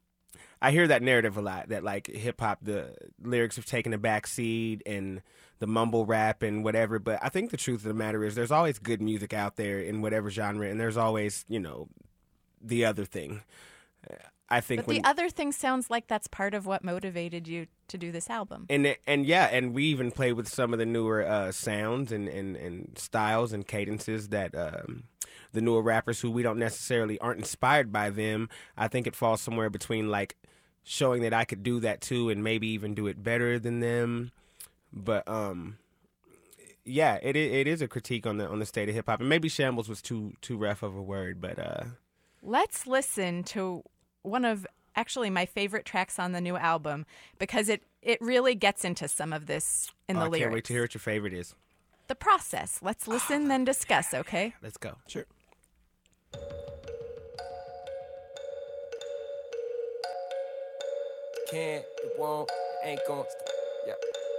Speaker 5: I hear that narrative a lot, that like hip hop, the lyrics have taken a back seat and the mumble rap and whatever. But I think the truth of the matter is there's always good music out there in whatever genre, and there's always, you know, the other thing. I think
Speaker 1: But
Speaker 5: when,
Speaker 1: the other thing sounds like that's part of what motivated you to do this album.
Speaker 5: And and yeah, and we even play with some of the newer uh, sounds and, and, and styles and cadences that um, the newer rappers who we don't necessarily aren't inspired by them. I think it falls somewhere between like showing that I could do that too, and maybe even do it better than them. But um, yeah, it it is a critique on the on the state of hip hop, and maybe shambles was too too rough of a word, but uh,
Speaker 1: let's listen to one of actually my favorite tracks on the new album, because it, it really gets into some of this in
Speaker 5: oh,
Speaker 1: the
Speaker 5: I
Speaker 1: lyrics.
Speaker 5: can't wait to hear what your favorite is.
Speaker 1: The Process. Let's listen, then discuss, okay?
Speaker 5: Let's go.
Speaker 6: Sure.
Speaker 3: Can't, it won't, ain't gon' st- yeah.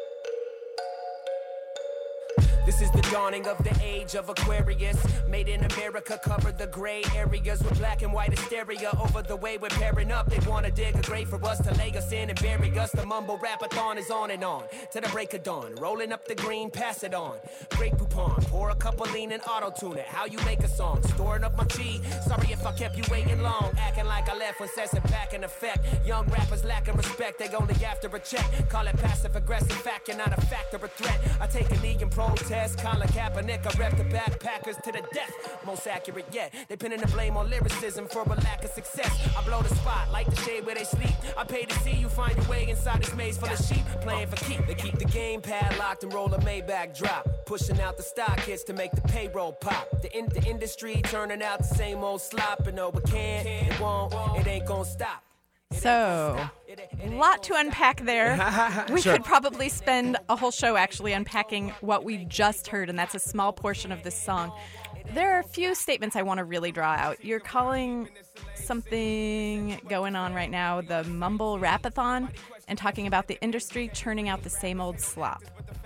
Speaker 3: This is the dawning of the age of Aquarius. Made in America, cover the gray areas with black and white hysteria over the way we're pairing up. They wanna dig a grave for us to lay us in and bury us. The mumble rap-a-thon is on and on to the break of dawn. Rolling up the green, pass it on. Great Poupon, pour a cup of lean and auto-tune it. How you make a song, storing up my chi. Sorry if I kept you waiting long. Acting like I left when says it back in effect. Young rappers lacking respect, they only after a check. Call it passive-aggressive fact, you're not a fact or a threat. I take a knee and protest. test. Colin Kaepernick, I rep the backpackers to the death. Most accurate yet. They pinning the blame on lyricism for a lack of success. I blow the spot, like the shade where they sleep. I pay to see you find your way inside this maze full of sheep. Playing for keep. They keep the game padlocked and roll a Maybach drop. Pushing out the stock hits to make the payroll pop. The, in- the industry turning out the same old slop. And no, it can't, it won't, it ain't gonna stop.
Speaker 1: So, a lot to unpack there. We
Speaker 6: Sure.
Speaker 1: could probably spend a whole show actually unpacking what we just heard, and that's a small portion of this song. There are a few statements I want to really draw out. You're calling something going on right now the mumble rapathon and talking about the industry churning out the same old slop.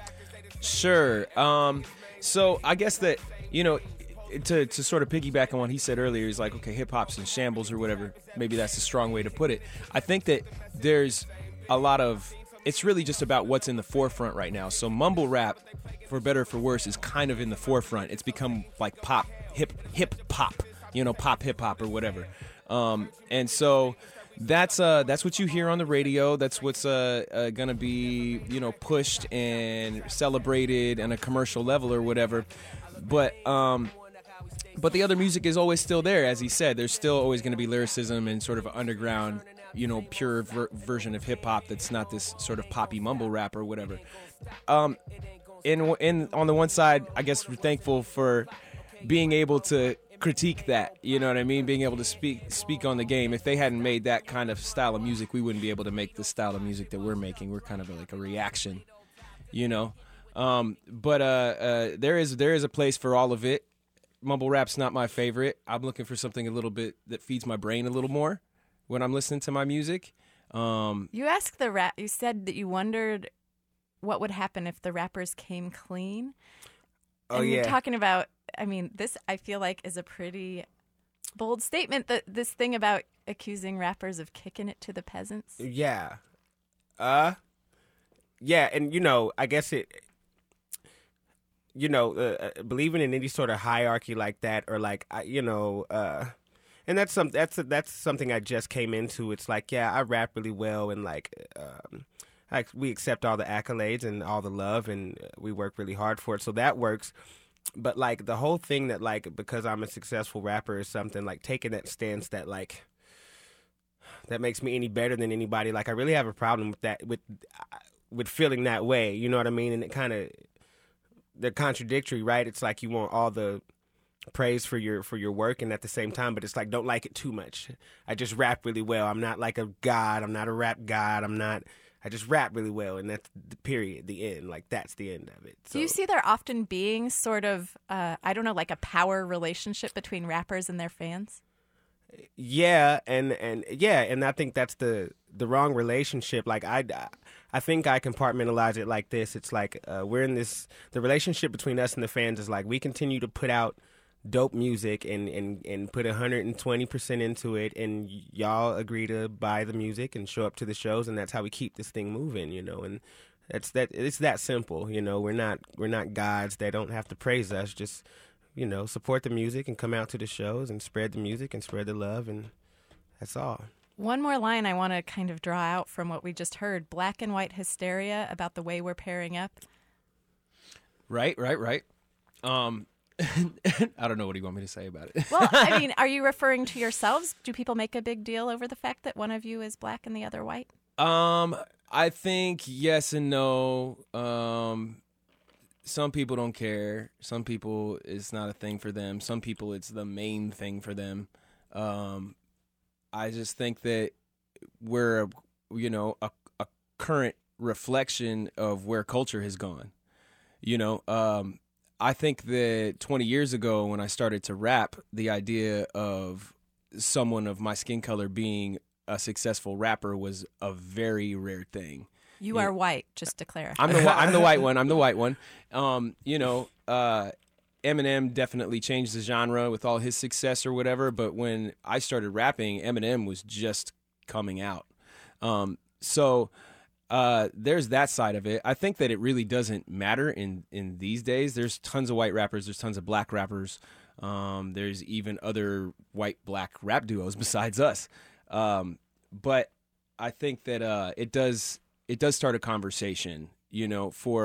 Speaker 6: Sure. Um, so I guess that, you know, to to sort of piggyback on what he said earlier, he's like, okay, hip-hop's in shambles or whatever. Maybe that's a strong way to put it. I think that there's a lot of, it's really just about what's in the forefront right now. So mumble rap, for better or for worse, is kind of in the forefront. It's become like pop, hip, hip-pop, you know, pop hip-hop or whatever. Um, and so that's uh, that's what you hear on the radio. That's what's uh, uh, going to be, you know, pushed and celebrated on a commercial level or whatever. But um, but the other music is always still there, as he said. There's still always going to be lyricism and sort of an underground, you know, pure ver- version of hip-hop that's not this sort of poppy mumble rap or whatever. Um, in, in, on the one side, I guess we're thankful for being able to critique that, you know what I mean? Being able to speak speak on the game. If they hadn't made that kind of style of music, we wouldn't be able to make the style of music that we're making. We're kind of like a reaction, you know? Um, but uh, uh, there is there is a place for all of it. Mumble rap's not my favorite. I'm looking for something a little bit that feeds my brain a little more when I'm listening to my music. Um,
Speaker 1: You asked the rap. You said that you wondered what would happen if the rappers came clean.
Speaker 5: Oh,
Speaker 1: and
Speaker 5: yeah.
Speaker 1: You're talking about. I mean, this I feel like is a pretty bold statement. That this thing about accusing rappers of kicking it to the peasants.
Speaker 5: Yeah. Uh, yeah, and, you know, I guess it... You know, uh, believing in any sort of hierarchy like that, or like, I- you know, uh, and that's some that's that's something I just came into. It's like, yeah, I rap really well, and like, um, I, we accept all the accolades and all the love, and we work really hard for it, so that works. But like the whole thing that like because I'm a successful rapper is something like taking that stance that like that makes me any better than anybody. Like I really have a problem with that with with feeling that way. You know what I mean? And it kind of they're contradictory, right? It's like you want all the praise for your for your work, and at the same time, but it's like don't like it too much. I just rap really well. I'm not like a god. I'm not a rap god. I'm not. I just rap really well, and that's the period, the end. Like that's the end of it. So.
Speaker 1: Do you see there often being sort of uh, I don't know, like a power relationship between rappers and their fans?
Speaker 5: Yeah, and and yeah, and I think that's the the wrong relationship. Like I, I think I compartmentalize it like this. It's like uh, we're in this. The relationship between us and the fans is like we continue to put out dope music and and and put one hundred twenty percent into it, and y'all agree to buy the music and show up to the shows, and that's how we keep this thing moving, you know. And that's that. It's that simple, you know. We're not we're not gods. They don't have to praise us. Just you know, support the music and come out to the shows and spread the music and spread the love, and that's all.
Speaker 1: One more line I want to kind of draw out from what we just heard. Black and white hysteria about the way we're pairing up.
Speaker 6: right, right, right. Um, I don't know what do you want me to say about it.
Speaker 1: Well, I mean, are you referring to yourselves? Do people make a big deal over the fact that one of you is black and the other white?
Speaker 6: Um, I think yes and no. Um, some people don't care. Some people it's not a thing for them. Some people it's the main thing for them. Um, I just think that we're, you know, a, a current reflection of where culture has gone. You know, um, I think that twenty years ago when I started to rap, the idea of someone of my skin color being a successful rapper was a very rare thing.
Speaker 1: You
Speaker 6: Yeah.
Speaker 1: are white, just to clarify.
Speaker 6: I'm the whi- I'm the white one. I'm the white one. Um, you know, uh, Eminem definitely changed the genre with all his success or whatever. But when I started rapping, Eminem was just coming out. Um, so uh, there's that side of it. I think that it really doesn't matter in in these days. There's tons of white rappers. There's tons of black rappers. Um, there's even other white black rap duos besides us. Um, but I think that uh, it does. It does start a conversation, you know, for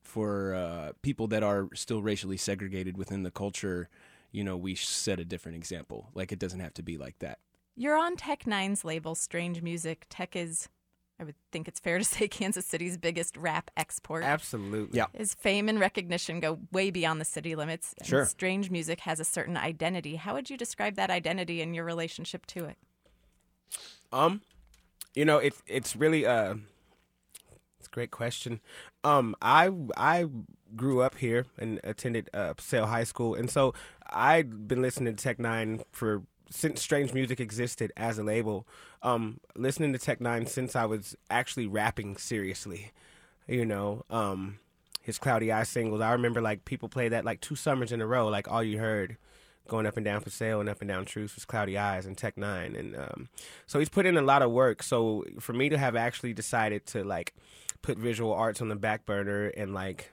Speaker 6: for uh, people that are still racially segregated within the culture, you know, we set a different example. Like, it doesn't have to be like that.
Speaker 1: You're on Tech Nine's label, Strange Music. Tech is, I would think it's fair to say, Kansas City's biggest rap export.
Speaker 5: Absolutely.
Speaker 6: Yeah.
Speaker 1: His fame and recognition go way beyond the city limits. And
Speaker 6: Sure.
Speaker 1: Strange Music has a certain identity. How would you describe that identity and your relationship to it?
Speaker 5: Um, you know, it's it's really uh, it's a great question. Um, I I grew up here and attended uh, Paseo High School, and so I've been listening to Tech Nine for since Strange Music existed as a label. Um, listening to Tech Nine since I was actually rapping seriously. You know, um, his Cloudy Eye singles. I remember like people play that like two summers in a row. Like all you heard going up and down Paseo and up and down Truce was Cloudy Eyes and Tech Nine. And um, so he's put in a lot of work. So for me to have actually decided to like put visual arts on the back burner and like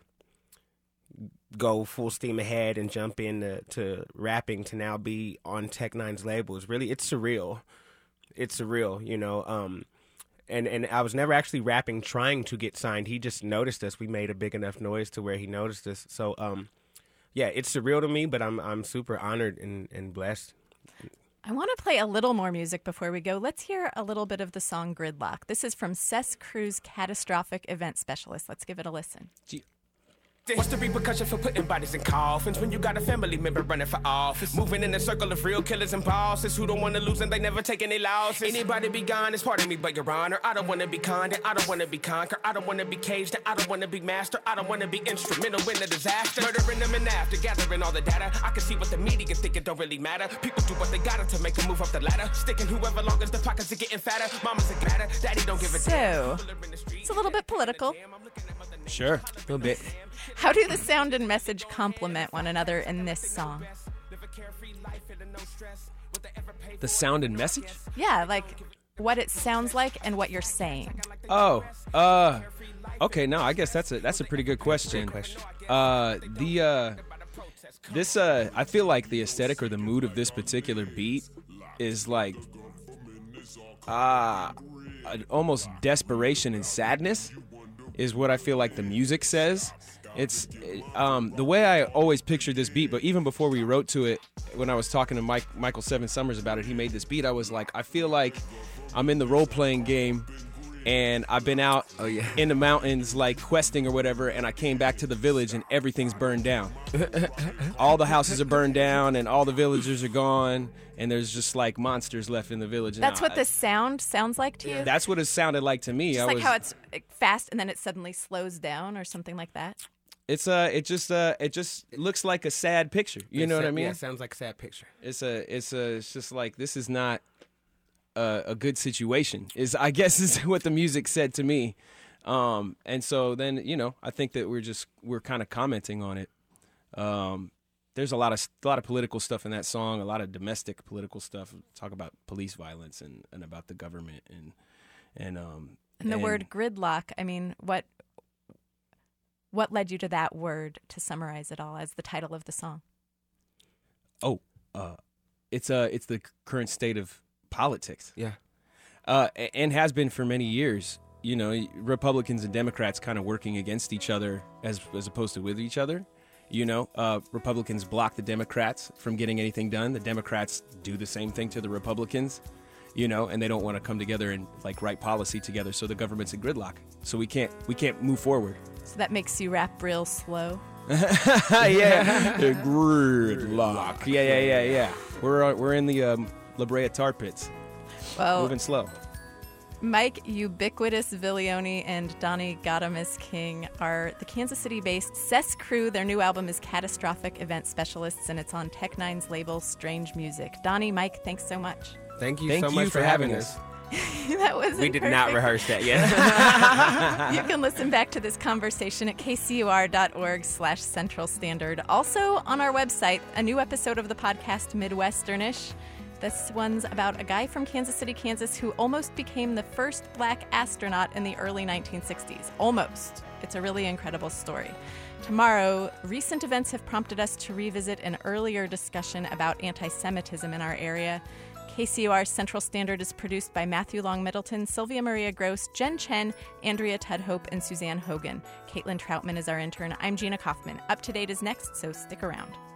Speaker 5: go full steam ahead and jump into to rapping to now be on Tech Nine's label is really, it's surreal. It's surreal, you know. Um, and, and I was never actually rapping trying to get signed. He just noticed us. We made a big enough noise to where he noticed us. So, um, yeah, it's surreal to me, but I'm I'm super honored and, and blessed.
Speaker 1: I want to play a little more music before we go. Let's hear a little bit of the song Gridlock. This is from Cess Cruz, Catastrophic Event Specialist. Let's give it a listen.
Speaker 3: What's the repercussion for putting bodies in coffins when you got a family member running for office? Moving in a circle of real killers and bosses who don't want to lose and they never take any losses. Anybody be gone is part of me, but your honor. I don't want to be kind and I don't want to be conquered. I don't want to be caged and I don't want to be master. I don't want to be instrumental in the disaster. Murdering them and after gathering all the data. I can see what the media think it don't really matter. People do what they gotta to make them move up the ladder. Sticking whoever long as the pockets are getting fatter. Mama's a gratter, daddy don't give a damn.
Speaker 1: So, it's a little bit political.
Speaker 6: Sure, a little bit.
Speaker 1: How do the sound and message complement one another in this song?
Speaker 6: The sound and message?
Speaker 1: Yeah, like what it sounds like and what you're saying.
Speaker 6: Oh, uh, okay. No, I guess that's a that's a pretty good question.
Speaker 5: Great question.
Speaker 6: Uh, the uh, this uh, I feel like the aesthetic or the mood of this particular beat is like ah, uh, almost desperation and sadness is what I feel like the music says. It's um, the way I always pictured this beat, but even before we wrote to it, when I was talking to Mike, Michael Seven Summers about it, he made this beat. I was like, I feel like I'm in the role-playing game, and I've been out
Speaker 5: oh, yeah.
Speaker 6: in the mountains, like questing or whatever, and I came back to the village, and everything's burned down. All the houses are burned down, and all the villagers are gone, and there's just like monsters left in the village.
Speaker 1: That's
Speaker 6: now,
Speaker 1: what the sound sounds like to you?
Speaker 6: That's what it sounded like to me.
Speaker 1: Just
Speaker 6: I
Speaker 1: like
Speaker 6: was,
Speaker 1: how it's fast and then it suddenly slows down or something like that?
Speaker 6: It's uh, it just uh, it just looks like a sad picture. You know what I mean?
Speaker 5: Yeah, it sounds like a sad picture.
Speaker 6: It's a, it's a, it's just like this is not a, a good situation. Is I guess is what the music said to me, um, and so then you know I think that we're just we're kind of commenting on it. Um, there's a lot of a lot of political stuff in that song, a lot of domestic political stuff. Talk about police violence and, and about the government and and um.
Speaker 1: And the
Speaker 6: and,
Speaker 1: word gridlock. I mean, what what led you to that word to summarize it all as the title of the song?
Speaker 6: Oh, uh, it's uh, it's the current state of politics.
Speaker 5: Yeah.
Speaker 6: Uh, and has been for many years. You know, Republicans and Democrats kind of working against each other as as opposed to with each other. You know, uh, Republicans block the Democrats from getting anything done. The Democrats do the same thing to the Republicans. You know, and they don't want to come together and like write policy together. So the government's a gridlock. So we can't we can't move forward.
Speaker 1: So that makes you rap real slow.
Speaker 6: yeah, gridlock. Yeah, yeah, yeah, yeah. We're uh, we're in the um, La Brea tar pits.
Speaker 1: Well,
Speaker 6: moving slow.
Speaker 1: Mike Ubiquitous Villioni and Donnie Gadamus King are the Kansas City-based Cess Crew. Their new album is Catastrophic Event Specialists, and it's on Tech Nine's label Strange Music. Donnie, Mike, thanks so much.
Speaker 5: Thank you
Speaker 6: Thank
Speaker 5: so
Speaker 6: you
Speaker 5: much
Speaker 6: for
Speaker 5: for
Speaker 6: having
Speaker 5: having
Speaker 6: us.
Speaker 5: us.
Speaker 1: That was
Speaker 5: We did not
Speaker 1: perfect.
Speaker 5: rehearse that yet.
Speaker 1: You can listen back to this conversation at kcur.org slash Central Standard. Also on our website, a new episode of the podcast Midwesternish. This one's about a guy from Kansas City, Kansas, who almost became the first black astronaut in the early nineteen sixties. Almost. It's a really incredible story. Tomorrow, recent events have prompted us to revisit an earlier discussion about anti-Semitism in our area. K C O R Central Standard is produced by Matthew Long Middleton, Sylvia Maria Gross, Jen Chen, Andrea Tudhope, and Suzanne Hogan. Caitlin Troutman is our intern. I'm Gina Kaufman. Up to Date is next, so stick around.